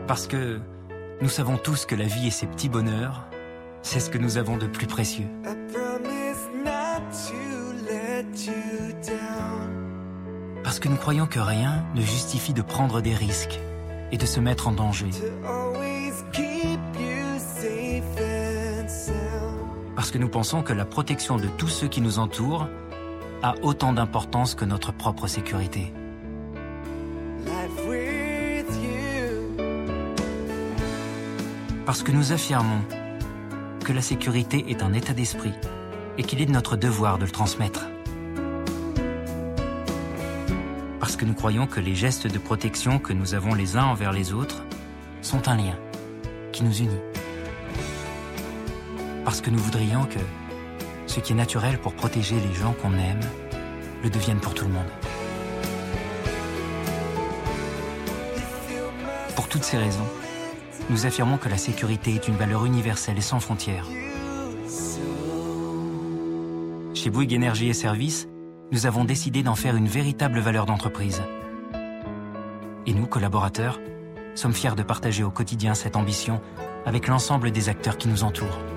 Parce que nous savons tous que la vie et ses petits bonheurs, c'est ce que nous avons de plus précieux. Parce que nous croyons que rien ne justifie de prendre des risques et de se mettre en danger. Parce que nous pensons que la protection de tous ceux qui nous entourent a autant d'importance que notre propre sécurité. Parce que nous affirmons que la sécurité est un état d'esprit et qu'il est de notre devoir de le transmettre. Parce que nous croyons que les gestes de protection que nous avons les uns envers les autres sont un lien qui nous unit. Parce que nous voudrions que ce qui est naturel pour protéger les gens qu'on aime le devienne pour tout le monde. Pour toutes ces raisons, nous affirmons que la sécurité est une valeur universelle et sans frontières. Chez Bouygues Énergie et Services, nous avons décidé d'en faire une véritable valeur d'entreprise. Et nous, collaborateurs, sommes fiers de partager au quotidien cette ambition avec l'ensemble des acteurs qui nous entourent.